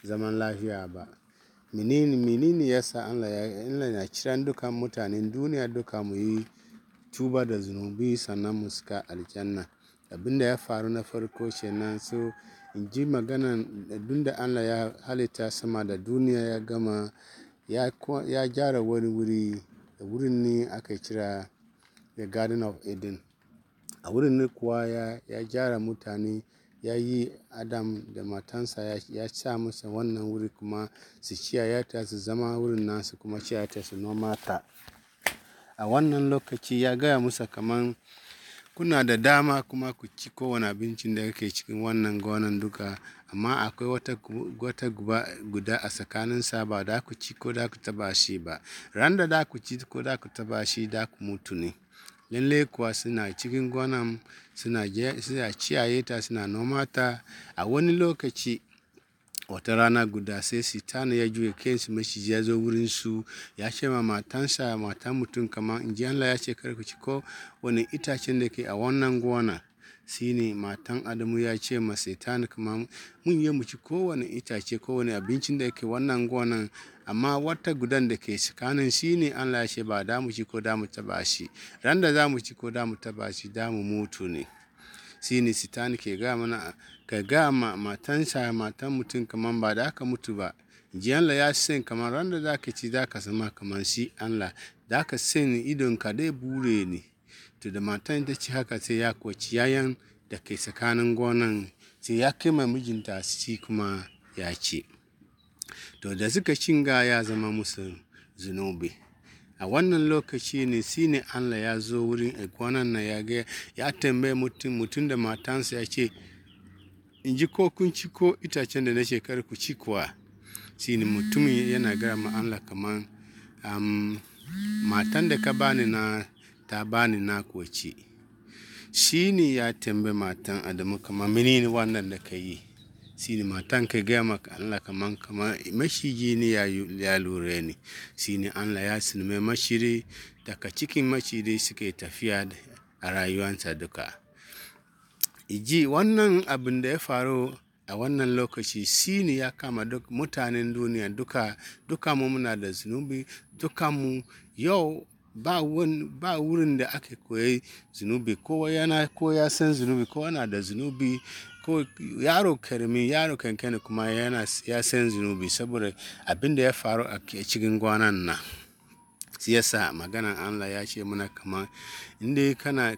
zaman lafiya ba. Menene yasa Allah ya kiran dukan mutanen duniya duka mu yi tuba da zunubi sannan mu shiga aljanna. Abin da ya faru na farko kenan, so in ji maganan da Allah ya halitta sama da duniya ya gama, ya gyara wani wuri, da wurin ne aka kira the Garden of Eden. A wurin ne kuwa ya gyara mutane, ya yi Adam da matansa, ya sa masa wannan wuri kuma su kiyaye ta, su zama wurin nasu kuma kiyaye ta, su noma ta. A wannan lokaci ya gaya musu kaman kuna da dama kuma ku ci kowane abincin da yake cikin wannan gonan duka, amma akwai wata guda a tsakaninsa, ba da ku ci ko da ku taba shi ba. Ran da ku ci ko da ku taba shi, da ku mutu ne. Lalle kuwa suna cikin gonan, suna kiyaye ta, suna noma ta. A wani lokaci, wata rana guda, sai Satan ya juya kansa maciji ya zo wurin su, ya ce ma matan mutum kamar, in ji Allah ya ce kar ku ci ko wani itacen da ke a wannan gona. Shine matan Adamu ya ce ma Satan kamar, mun yi mu ci kowane itace, kowane abincin da ke wannan gonan, amma wata gudan da ke tsakanin shi ne Allah ya ce ba da mu ci ko da mu taba shi. Ran da za mu ci ko da mu taba shi, da mu mutu ne. Shine Satan ke gaya mana, ka gaya ma matan mutum kamar ba da ka mutu ba. Ji Allah ya san kamar ran da za ka ci, za ka zama kamar shi Allah. Da ka san idonka dai bure ne. To da matan ta ci haka, sai ya kwaci yayan da ke tsakanin gonan, sai ya kai ma mijinta shi kuma ya ci. To da suka cinga, ya zama musu zunubi. A wannan lokaci ne shine Allah ya zo wurin gonan nan, ya tambaye mutum da matansa, ya ce, in ji ko kun ci ko itacen da na ce kar ku ci kuwa? Shine mutumin yana gaya ma Allah kamar, matan da ka bani ta bani na kuwa ci. Shine ya tambaye matan Adamu kamar, menene wannan da ka yi? Shine matan ka gaya maka Allah kamar maciji ne ya lura ni. Shine Allah ya silme maciji, daga cikin maciji suke tafiya a rayuwarsa duka. Iji wannan abin da ya faru a wannan lokaci, shine ya kama duk mutanen duniya duka mu muna da zunubi. Duka mu yau ba wurin da ake koyi zunubi. Kowa ya san zunubi, kowa na da zunubi. Ko yaro kankani kuma ya san zunubi, saboda abin da ya faru a cikin gonan nan. Shi yasa maganan Allah ya ce mana kamar, inda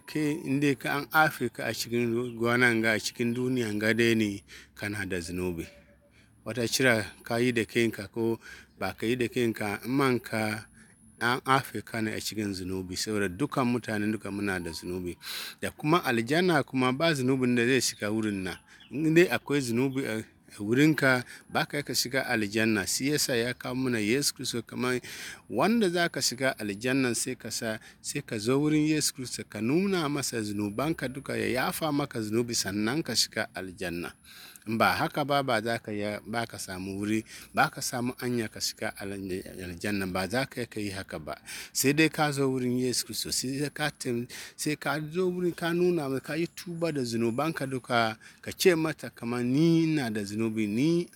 an Afirka a cikin gonan ga, a cikin duniyan ga dai ne, kana da zunubi. Wata cira ka yi da kanka ko ba ka yi da kanka, manka an Afirka ne a cikin zunubi, saboda dukan mutane duka muna da zunubi. Da kuma aljanna kuma ba zunubin da zai shiga wurin nan. Indai akwai zunubi a wurinka, ba ka shiga aljanna. Shi yasa ya kawo mana Yesu Kiristi kamar wanda za ka shiga aljanna, sai ka zo wurin Yesu Kiristi, ka nuna masa zunubanka duka, ya yafa maka zunubi, sannan ka shiga aljanna. Ba haka ba za ka samu wuri, ba ka samu anya ka shiga aljanna, ba za ka yi haka ba. Sai dai ka zo wurin Yesu Kiristi, sai ka zo wurin, ka nuna masa, ka yi tuba da zunubanka duka, ka ce mata kamar, ni na da zunubi, ni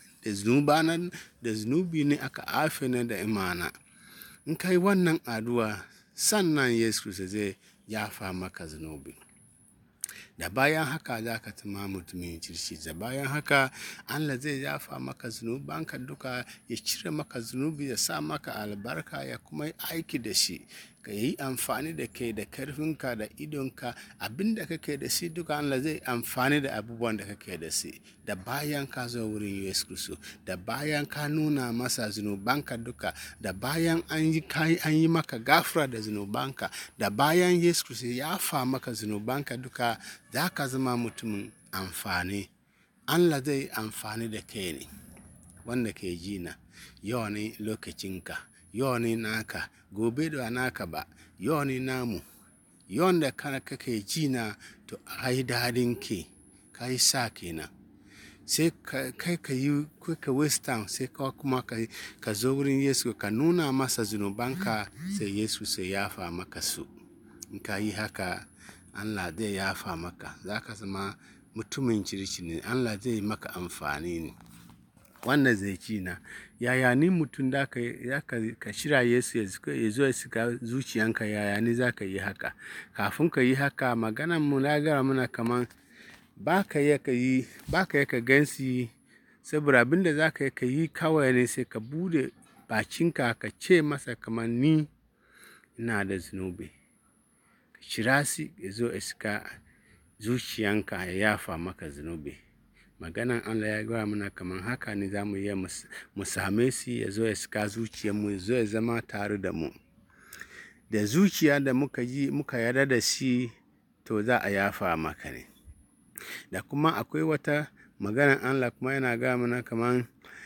da zunubi ne aka afe ni da imana. In ka yi wannan addu'a, sannan Yesu Kiristi zai yafa maka zunubi. Da bayan haka za ka zama mutumin kirki. Da bayan haka Allah zai yafa maka zunubanka duka, ya cire maka zunubi, ya sa maka albarka, ya kuma yi aiki da shi. Ka yi amfani da kai, da karfinka, da idonka, abin da kake da shi duka, Allah zai amfani da abubuwan da kake da shi. Da bayan ka zo wurin Yesu Kiristi, da bayan ka nuna masa zunubanka duka, da bayan an yi maka gafara da zunubanka, da bayan Yesu Kiristi ya yafa maka zunubanka duka, za ka zama mutumin amfani. Allah zai amfani da kai ne. Wanda ke ji na, yau ne lokacinka, yau ne naka, gobe da naka ba, yau ne namu. Yau da kake ji na, to ai dadin ke, ka yi sa kenan. Sai ka waste time, sai kuma ka zo wurin Yesu, ka nuna masa zunubanka, sai Yesu sai yafa maka su. In ka yi haka, Allah zai yafa maka, za ka zama mutumin kirki ne, Allah zai maka amfani ne. wanda zai ci na. Yaya ni mutum da ka shirya Yesu ya zo ya shiga zuciyanka, yaya ni za ka yi haka? Kafin ka yi haka, maganan mu na gaya mana kaman ba ka yi ka gansi, saboda abin da za ka yi kawai ne sai ka bude bakinka ka ce masa kaman ni ina da zunubi. Ka kira shi ya zo ya shiga zuciyanka ya yafa maka zunubi. Maganan Allah ya gaya mana kaman haka ne za mu iya mu same shi ya zo ya shiga zuciyarmu, ya zo ya zama tare da mu. Da zuciya da muka yarda da shi, to za a yafa maka ne. Da kuma akwai wata maganan Allah kuma yana gaya mana kaman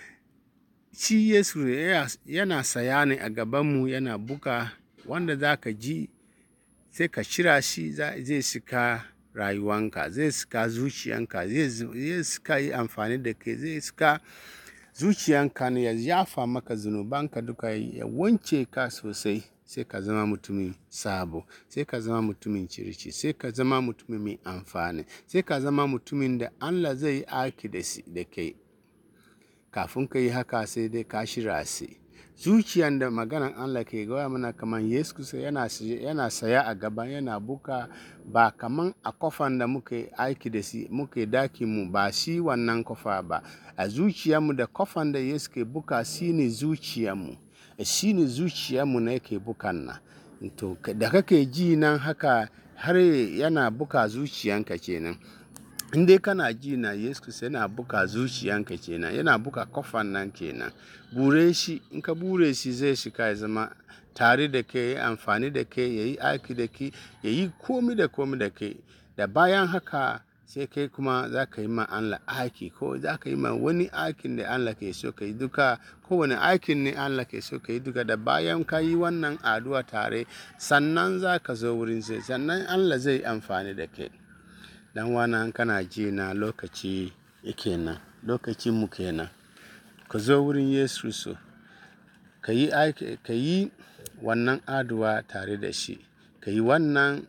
shi Yesu yana saya ne a gabanmu, yana buga, wanda za ka ji sai ka kira shi zai shiga rayuwanka, zai shiga zuciyanka, zai shiga yi amfani da kai, zai shiga zuciyanka ne ya yafa maka zunubanka duka, ya wanke ka sosai, sai ka zama mutumin sabo, sai ka zama mutumin kirki, sai ka zama mutumin mai amfani, sai ka zama mutumin da Allah zai yi aiki da kai. Kafin ka yi haka sai dai ka shirya shi. Zuciyan da maganan Allah ke gaya mana kaman Yesu Kristo yana saya a gaba, yana buka, ba kaman a kofan da muke aiki da shi, muke daki mu, ba shi wannan kofa ba. A zuciyarmu da kofan da Yesu ke buka shine zuciyarmu. Shine zuciyarmu ne yake bukan nan. To da kake ji nan haka har yana buka zuciyanka kenan. In dai kana ji na Yesu Kristo yana buka zuciyanka kenan, yana buka kofan nan kenan. Bure shi, in ka bure shi zai shiga ya zama tare da kai, ya yi amfani da kai, ya yi aiki da kai, ya yi komi da kai. Da bayan haka sai kai kuma za ka yi ma Allah aiki, ko za ka yi ma wani aikin da Allah ke so ka yi duka, kowane aikin ne Allah ke so ka yi duka. Da bayan ka yi wannan addu'a tare, sannan za ka zo wurin sai, sannan Allah zai yi amfani da kai. Dan wana kana ji na lokaci yake nan, lokacin mu kenan. Ka zo wurin Yesu Kristo, ka yi wannan addu'a tare da shi, ka yi wannan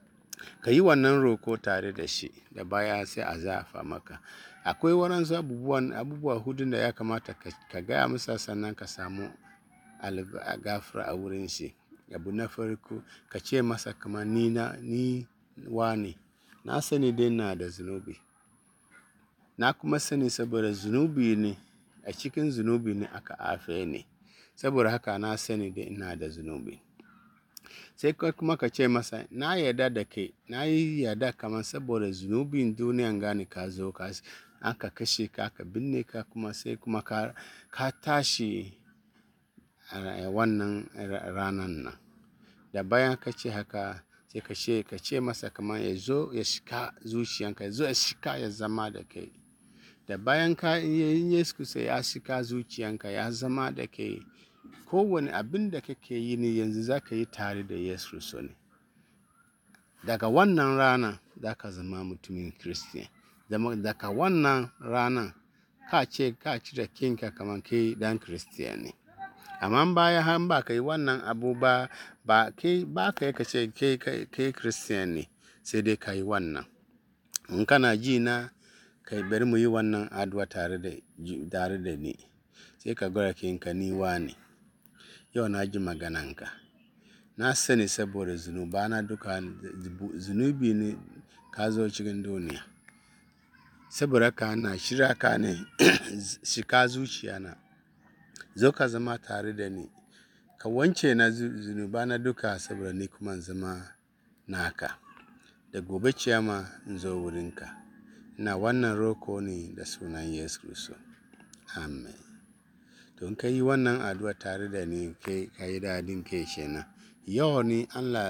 roko tare da shi, da baya sai a zafa maka. Akwai waɗansu abubuwa hudu da ya kamata ka gaya masa, sannan ka samu gafara a wurin shi. Abu na farko, ka ce masa kamar ni wane, na sani dai ina da zunubi, na kuma sani saboda zunubi ne, a cikin zunubi ne aka haife ni, saboda haka na sani dai ina da zunubi. Sai kuma ka ce masa, na yarda da kai, na yi yarda kamar saboda zunubin duniyan gani ka zo aka kashe ka, aka binne ka, kuma sai kuma ka tashi a wannan ranan nan. Da bayan ka ce haka, sai ka ce masa kamar ya zo ya shiga zuciyanka, ya zo ya shiga ya zama da kai. Da bayan Yesu Kristo ya shiga zuciyanka, ya zama da kai, kowane abin da kake yi ne yanzu za ka yi tare da Yesu Kristo ne. Daga wannan rana za ka zama mutumin Kiristiyan. Daga wannan rana ka cire kinka kamar kai dan Kiristiyan ne. Amma bayan har ba ka yi wannan abu ba ka yi ka ce kai Kiristiyan ne, sai dai ka yi wannan. In kana ji na, bari mu yi wannan addu'a tare da ni. Sai ka gwada kinka, ni wane, yau na ji magananka, na sani saboda zunubana duka, zunubi ne ka zo cikin duniya. Saboda haka na shirya ka ne shiga zuciyana, zo ka zama tare da ni, ka wanke na zunubana duka, saboda ni kuma zama naka. Da gobe ciyama in zo wurinka. Ina wannan roko ne da sunan Yesu Kristo. Amen. Don ka yi wannan addu'a tare da ni, ka yi dadin kai kenan. Yau ne Allah